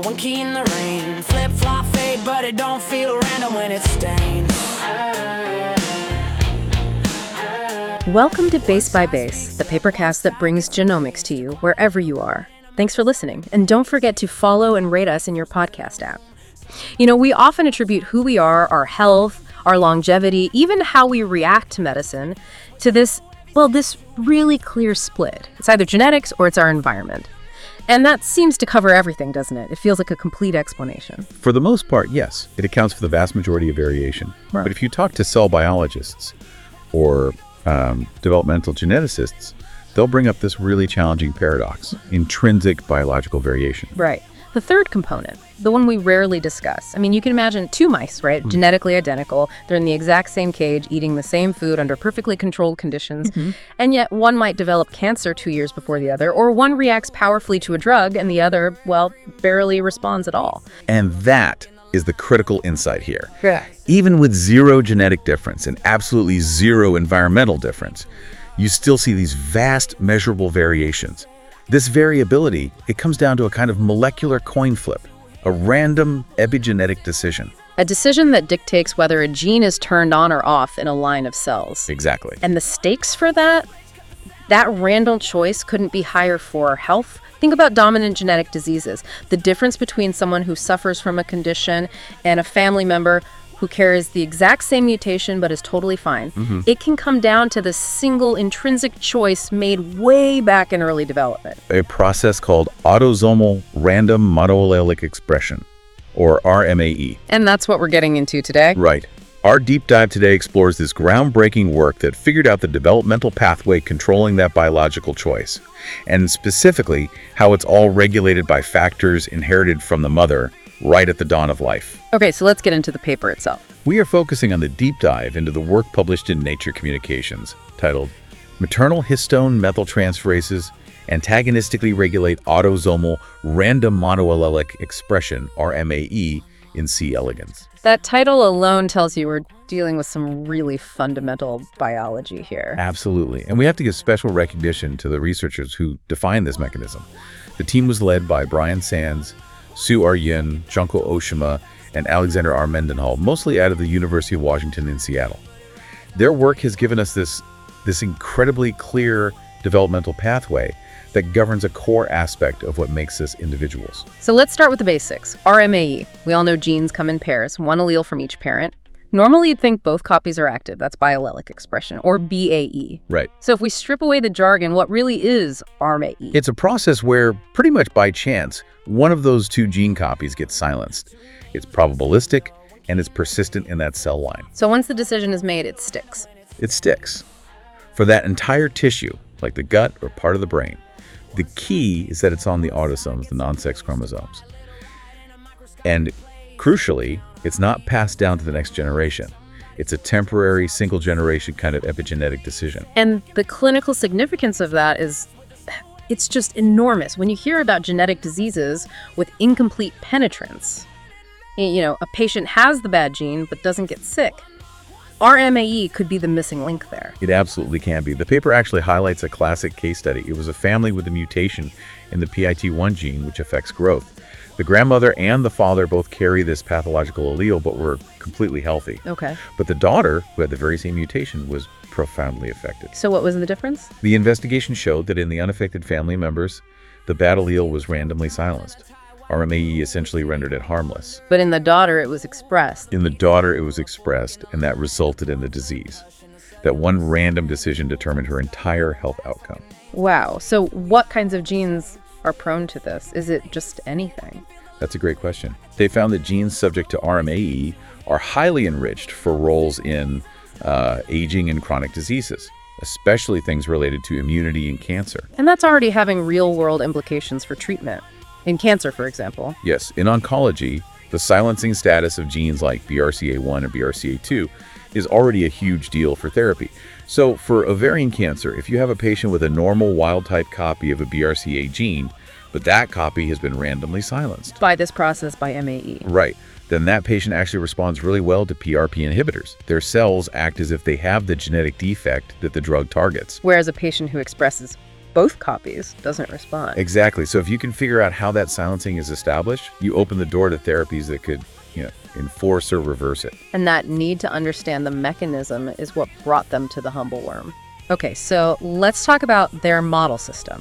one key in the rain. Flip, flop, fade, but it don't feel random when it's stained. Welcome to Base by Base, the papercast that brings genomics to you wherever you are. Thanks for listening, and don't forget to follow and rate us in your podcast app. You know, we often attribute who we are, our health, our longevity, even how we react to medicine, to this really clear split. It's either genetics or it's our environment. And that seems to cover everything, doesn't it? It feels like a complete explanation. For the most part, yes. It accounts for the vast majority of variation. Right. But if you talk to cell biologists or developmental geneticists, they'll bring up this really challenging paradox, intrinsic biological variation. Right. The third component, the one we rarely discuss. I mean, you can imagine two mice, right? Genetically identical. They're in the exact same cage, eating the same food under perfectly controlled conditions. And yet one might develop cancer 2 years before the other, or one reacts powerfully to a drug and the other, well, barely responds at all. And that is the critical insight here. Yeah. Even with zero genetic difference and absolutely zero environmental difference, you still see these vast measurable variations. This variability, it comes down to a kind of molecular coin flip, a random epigenetic decision. A decision that dictates whether a gene is turned on or off in a line of cells. Exactly. And the stakes for that random choice couldn't be higher for health. Think about dominant genetic diseases. The difference between someone who suffers from a condition and a family member who carries the exact same mutation but is totally fine. It can come down to the single intrinsic choice made way back in early development. A process called autosomal random monoallelic expression, or RMAE. And that's what we're getting into today. Right. Our deep dive today explores this groundbreaking work that figured out the developmental pathway controlling that biological choice, and specifically how it's all regulated by factors inherited from the mother right at the dawn of life. Okay, so let's get into the paper itself. We are focusing on the deep dive into the work published in Nature Communications, titled Maternal Histone Methyltransferases Antagonistically Regulate Autosomal Random Monoallelic Expression, RMAE, in C. elegans. That title alone tells you we're dealing with some really fundamental biology here. Absolutely. And we have to give special recognition to the researchers who defined this mechanism. The team was led by Brian Sands, Sue R. Yin, Junko Oshima, and Alexander R. Mendenhall, mostly out of the University of Washington in Seattle. Their work has given us this incredibly clear developmental pathway that governs a core aspect of what makes us individuals. So let's start with the basics. RMAE. We all know genes come in pairs, one allele from each parent. Normally you'd think both copies are active. That's biallelic expression, or BAE. Right. So if we strip away the jargon, what really is RMAE? It's a process where, pretty much by chance, one of those two gene copies gets silenced. It's probabilistic, and it's persistent in that cell line. So once the decision is made, it sticks. It sticks. For that entire tissue, like the gut or part of the brain, the key is that it's on the autosomes, the non-sex chromosomes. And crucially, it's not passed down to the next generation. It's a temporary, single-generation kind of epigenetic decision. And the clinical significance of that is, it's just enormous. When you hear about genetic diseases with incomplete penetrance, you know, a patient has the bad gene but doesn't get sick. RMAE could be the missing link there. It absolutely can be. The paper actually highlights a classic case study. It was a family with a mutation in the PIT1 gene, which affects growth. The grandmother and the father both carry this pathological allele, but were completely healthy. Okay. But the daughter, who had the very same mutation, was profoundly affected. So what was the difference? The investigation showed that in the unaffected family members, the bad allele was randomly silenced. RMAE essentially rendered it harmless. But in the daughter, it was expressed. In the daughter, it was expressed, and that resulted in the disease. That one random decision determined her entire health outcome. Wow. So what kinds of genes are prone to this? Is it just anything? That's a great question. They found that genes subject to RMAE are highly enriched for roles in aging and chronic diseases, especially things related to immunity and cancer. And that's already having real-world implications for treatment. In cancer, for example. Yes, in oncology, the silencing status of genes like BRCA1 and BRCA2 is already a huge deal for therapy. So for ovarian cancer, if you have a patient with a normal wild-type copy of a BRCA gene, but that copy has been randomly silenced. By this process, by MAE. Right. Then that patient actually responds really well to PRP inhibitors. Their cells act as if they have the genetic defect that the drug targets. Whereas a patient who expresses both copies doesn't respond. Exactly. So if you can figure out how that silencing is established, you open the door to therapies that could, enforce or reverse it. And that need to understand the mechanism is what brought them to the humble worm. Okay, so let's talk about their model system.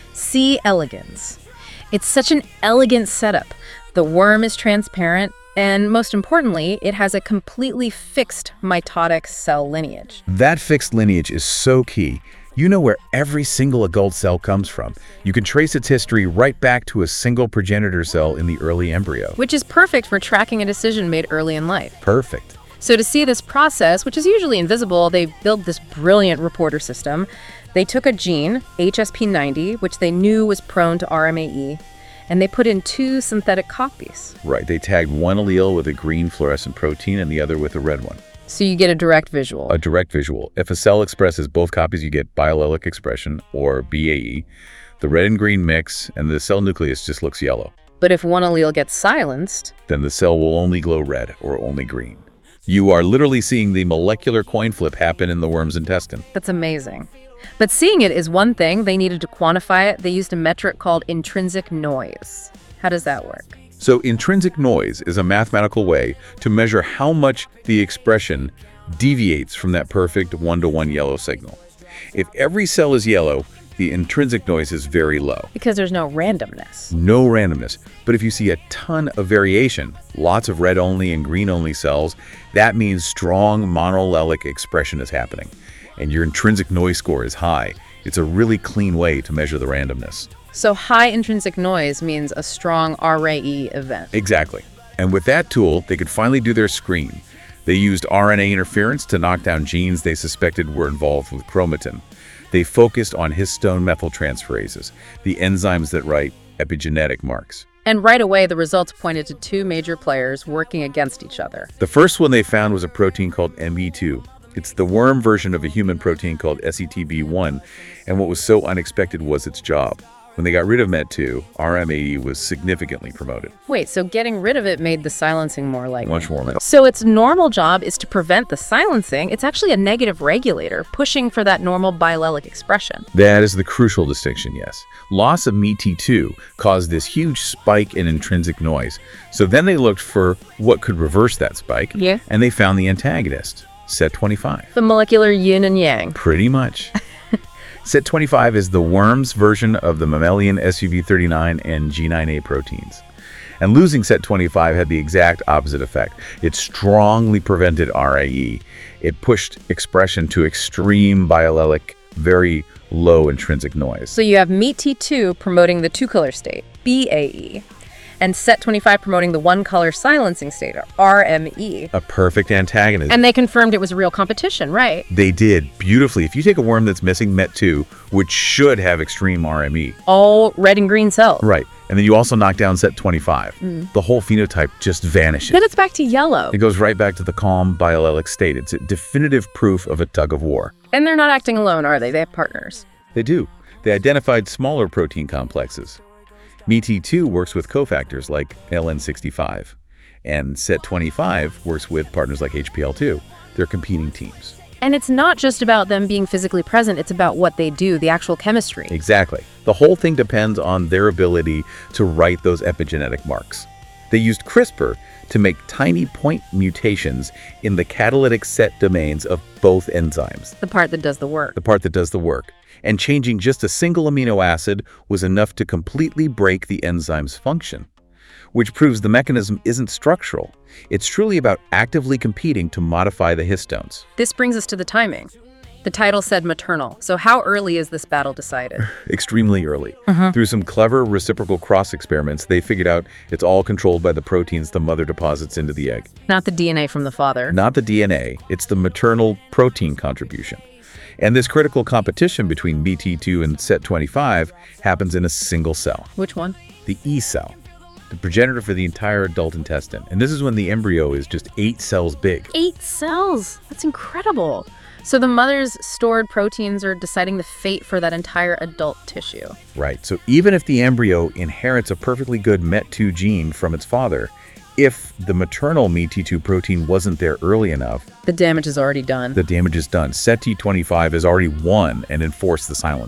C. elegans. It's such an elegant setup. The worm is transparent, and most importantly, it has a completely fixed mitotic cell lineage. That fixed lineage is so key. You know where every single adult cell comes from. You can trace its history right back to a single progenitor cell in the early embryo. Which is perfect for tracking a decision made early in life. Perfect. So to see this process, which is usually invisible, they built this brilliant reporter system. They took a gene, HSP90, which they knew was prone to RMAE, and they put in 2 synthetic copies. Right. They tagged one allele with a green fluorescent protein and the other with a red one. So you get a direct visual. A direct visual. If a cell expresses both copies, you get biallelic expression, or BAE. The red and green mix, and the cell nucleus just looks yellow. But if one allele gets silenced, then the cell will only glow red or only green. You are literally seeing the molecular coin flip happen in the worm's intestine. That's amazing. But seeing it is one thing. They needed to quantify it. They used a metric called intrinsic noise. How does that work? So intrinsic noise is a mathematical way to measure how much the expression deviates from that perfect 1-to-1 yellow signal. If every cell is yellow, the intrinsic noise is very low. Because there's no randomness. No randomness. But if you see a ton of variation, lots of red-only and green-only cells, that means strong monoallelic expression is happening. And your intrinsic noise score is high. It's a really clean way to measure the randomness. So high intrinsic noise means a strong RAE event. Exactly. And with that tool, they could finally do their screen. They used RNA interference to knock down genes they suspected were involved with chromatin. They focused on histone methyltransferases, the enzymes that write epigenetic marks. And right away, the results pointed to 2 major players working against each other. The first one they found was a protein called MET2. It's the worm version of a human protein called SETB1, and what was so unexpected was its job. When they got rid of MET2, RMAE was significantly promoted. Wait, so getting rid of it made the silencing more likely? Much more likely. So its normal job is to prevent the silencing. It's actually a negative regulator, pushing for that normal biallelic expression. That is the crucial distinction, yes. Loss of MET2 caused this huge spike in intrinsic noise. So then they looked for what could reverse that spike, and they found the antagonist, SET25. The molecular yin and yang. Pretty much. SET25 is the worm's version of the mammalian SUV39 and G9A proteins. And losing SET25 had the exact opposite effect. It strongly prevented RAE. It pushed expression to extreme biallelic, very low intrinsic noise. So you have MET2 promoting the 2-color state, BAE, and SET25 promoting the 1-color silencing state, or RME. A perfect antagonism. And they confirmed it was a real competition, right? They did, beautifully. If you take a worm that's missing MET2, which should have extreme RME. All red and green cells. Right. And then you also knock down SET25. The whole phenotype just vanishes. Then it's back to yellow. It goes right back to the calm biallelic state. It's a definitive proof of a tug of war. And they're not acting alone, are they? They have partners. They do. They identified smaller protein complexes. MET2 works with cofactors like LN65, and SET25 works with partners like HPL2. They're competing teams. And it's not just about them being physically present, it's about what they do, the actual chemistry. Exactly. The whole thing depends on their ability to write those epigenetic marks. They used CRISPR to make tiny point mutations in the catalytic set domains of both enzymes. The part that does the work. The part that does the work. And changing just a single amino acid was enough to completely break the enzyme's function, which proves the mechanism isn't structural. It's truly about actively competing to modify the histones. This brings us to the timing. The title said maternal. So how early is this battle decided? Extremely early. Through some clever reciprocal cross experiments, they figured out it's all controlled by the proteins the mother deposits into the egg. Not the DNA from the father. Not the DNA. It's the maternal protein contribution. And this critical competition between MET2 and SET25 happens in a single cell. Which one? The E cell, the progenitor for the entire adult intestine. And this is when the embryo is just 8 cells big. 8 cells? That's incredible. So the mother's stored proteins are deciding the fate for that entire adult tissue. Right. So even if the embryo inherits a perfectly good MET2 gene from its father, if the maternal MET2 protein wasn't there early enough, the damage is already done. The damage is done. SET25 has already won and enforced the silencing.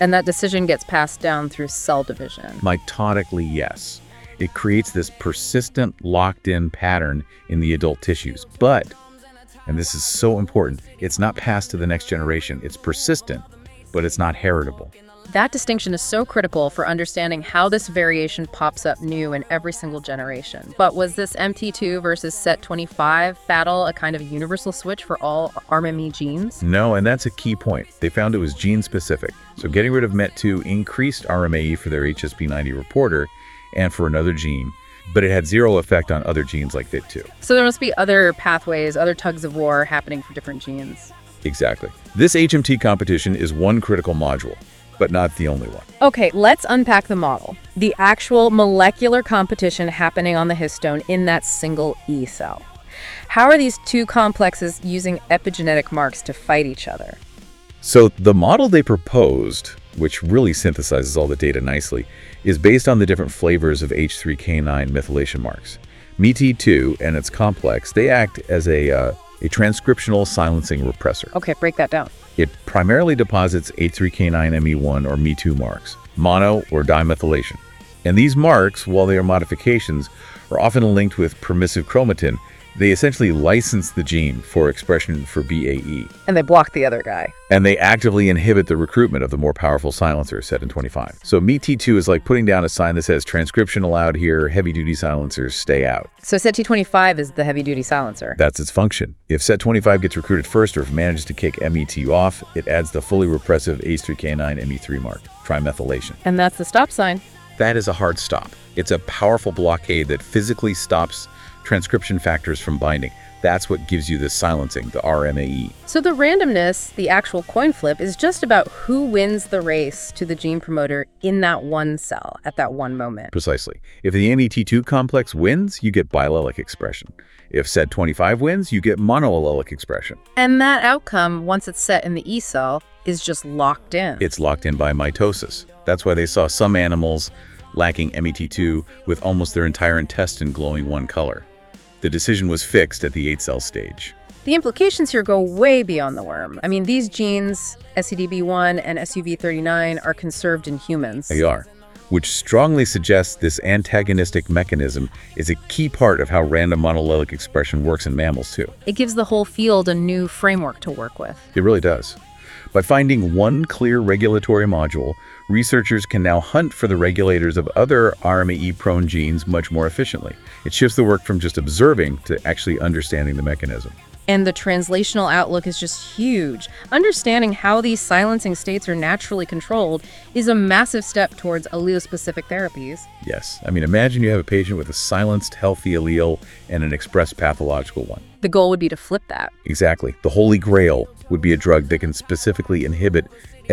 And that decision gets passed down through cell division. Mitotically, yes. It creates this persistent, locked-in pattern in the adult tissues. But, and this is so important, it's not passed to the next generation. It's persistent, but it's not heritable. That distinction is so critical for understanding how this variation pops up new in every single generation. But was this MT2 versus SET25 battle a kind of universal switch for all RME genes? No, and that's a key point. They found it was gene-specific. So getting rid of MET2 increased RMAE for their HSP90 reporter and for another gene, but it had zero effect on other genes like FIT2. So there must be other pathways, other tugs of war happening for different genes. Exactly. This HMT competition is one critical module, but not the only one. Okay, let's unpack the model. The actual molecular competition happening on the histone in that single E cell. How are these two complexes using epigenetic marks to fight each other? So the model they proposed, which really synthesizes all the data nicely, is based on the different flavors of H3K9 methylation marks. MET2 and its complex, they act as a transcriptional silencing repressor. Okay, break that down. It primarily deposits H3K9ME1 or Me2 marks, mono or dimethylation. And these marks, while they are modifications, are often linked with permissive chromatin. They essentially license the gene for expression for BAE. And they block the other guy. And they actively inhibit the recruitment of the more powerful silencer, SET25. So MET2 is like putting down a sign that says transcription allowed here, heavy-duty silencers stay out. So SET25 is the heavy-duty silencer. That's its function. If SET25 gets recruited first or if it manages to kick MET2 off, it adds the fully repressive H3K9 ME3 mark, trimethylation. And that's the stop sign. That is a hard stop. It's a powerful blockade that physically stops transcription factors from binding. That's what gives you the silencing, the RMAE. So the randomness, the actual coin flip, is just about who wins the race to the gene promoter in that one cell at that one moment. Precisely. If the MET2 complex wins, you get biallelic expression. If SET25 wins, you get monoallelic expression. And that outcome, once it's set in the E cell, is just locked in. It's locked in by mitosis. That's why they saw some animals lacking MET2 with almost their entire intestine glowing one color. The decision was fixed at the 8-cell stage. The implications here go way beyond the worm. I mean, these genes, SEDB1 and SUV39, are conserved in humans. They are, which strongly suggests this antagonistic mechanism is a key part of how random monoallelic expression works in mammals too. It gives the whole field a new framework to work with. It really does. By finding one clear regulatory module, researchers can now hunt for the regulators of other RMAE-prone genes much more efficiently. It shifts the work from just observing to actually understanding the mechanism. And the translational outlook is just huge. Understanding how these silencing states are naturally controlled is a massive step towards allele-specific therapies. Yes. I mean, imagine you have a patient with a silenced, healthy allele and an expressed pathological one. The goal would be to flip that. Exactly. The holy grail would be a drug that can specifically inhibit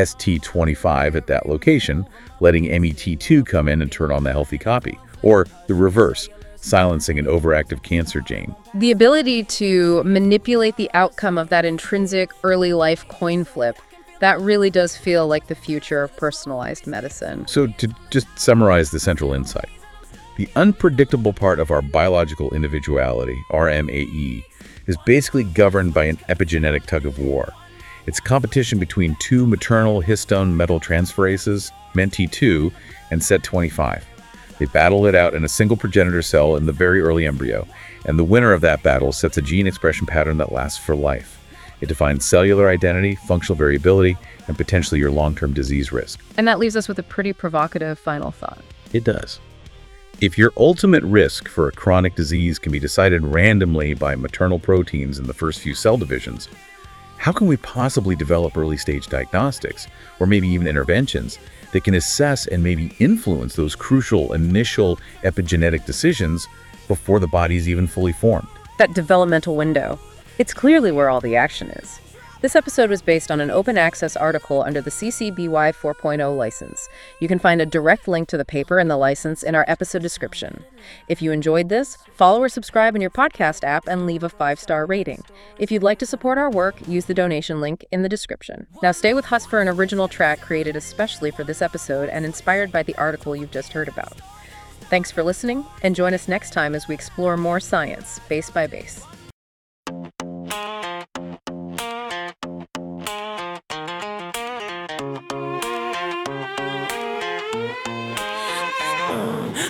ST25 at that location, letting MET2 come in and turn on the healthy copy. Or the reverse, silencing an overactive cancer gene. The ability to manipulate the outcome of that intrinsic early life coin flip, that really does feel like the future of personalized medicine. So to just summarize the central insight, the unpredictable part of our biological individuality, RMAE, is basically governed by an epigenetic tug of war. It's a competition between two maternal histone methyltransferases, MENT2 and SET25. They battle it out in a single progenitor cell in the very early embryo, and the winner of that battle sets a gene expression pattern that lasts for life. It defines cellular identity, functional variability, and potentially your long-term disease risk. And that leaves us with a pretty provocative final thought. It does. If your ultimate risk for a chronic disease can be decided randomly by maternal proteins in the first few cell divisions, how can we possibly develop early-stage diagnostics, or maybe even interventions, that can assess and maybe influence those crucial initial epigenetic decisions before the body's even fully formed? That developmental window. It's clearly where all the action is. This episode was based on an open access article under the CC BY 4.0 license. You can find a direct link to the paper and the license in our episode description. If you enjoyed this, follow or subscribe in your podcast app and leave a 5-star rating. If you'd like to support our work, use the donation link in the description. Now stay with us for an original track created especially for this episode and inspired by the article you've just heard about. Thanks for listening, and join us next time as we explore more science, base by base.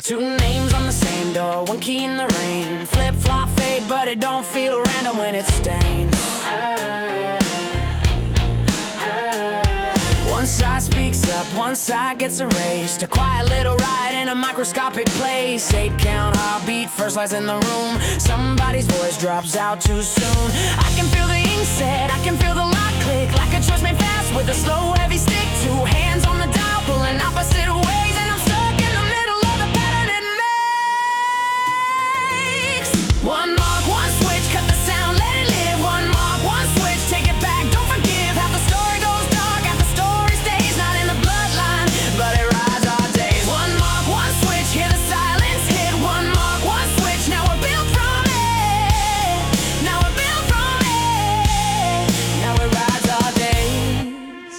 Two names on the same door, one key in the rain. Flip-flop fade, but it don't feel random when it's stained. One side speaks up, one side gets erased. A quiet little ride in a microscopic place. 8-count heartbeat, first lights in the room. Somebody's voice drops out too soon. I can feel the ink set, I can feel the lock click. Like a choice made fast with a slow, heavy stick. Two hands on the dial, pulling opposite ways. And I'm stuck in the middle of the pattern it makes. One mark, one switch, cut the sound, let it live. One mark, one switch, take it back, don't forgive. Half the story goes dark, half the story stays. Not in the bloodline, but it rides our days. One mark, one switch, hear the silence hit. One mark, one switch, now we're built from it. Now we're built from it. Now it rides our days.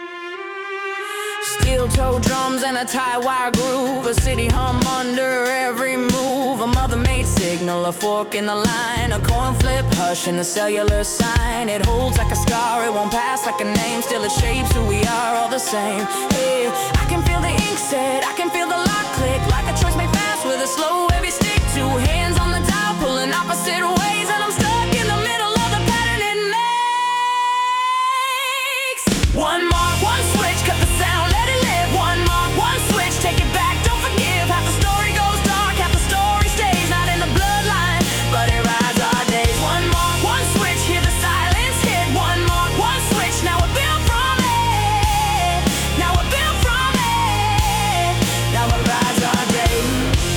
Steel-toe drums and a tie wire groove. A city hum under every move. A mother-made signal, a fork in the line. A coin flip hush in the cellular sign. It holds like a scar, it won't pass like a name. Still it shapes who we are, all the same. Hey, I can feel the ink set, I can feel the lock click. Like a choice made fast with a slow, heavy stick. Two hands on the dial, pulling opposite ways. And I'm stuck in the middle of the pattern it makes. One mark, one switch, cut the sound, let it live. One mark, one switch, take it back, don't forgive. Half the story goes dark, half the story stays. Not in the bloodline, but it rides our days. One mark, one switch, hear the silence hit. One mark, one switch, now we're built from it. Now we're built from it. Now it rides our days.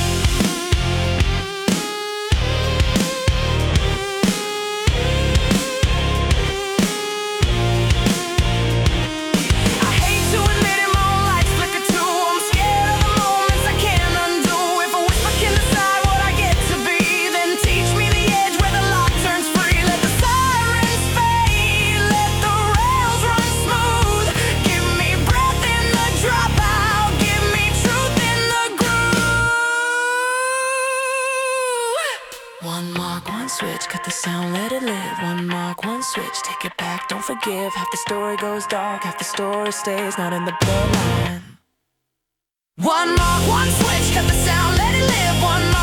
I hate to admit it, my own lights flicker too. I'm scared of the moments I can't undo. If a whisper can decide what I get to be, then teach me the edge where the lock turns free. Let the sirens fade, let the rails run smooth. Give me breath in the dropout, give me truth in the groove. One mark, one switch, cut the sound, let it live. One mark, one switch, take it back, don't forgive. Half the story goes dark, half the story stays. Not in the bloodline. One mark, one switch, cut the sound, let it live. One mark,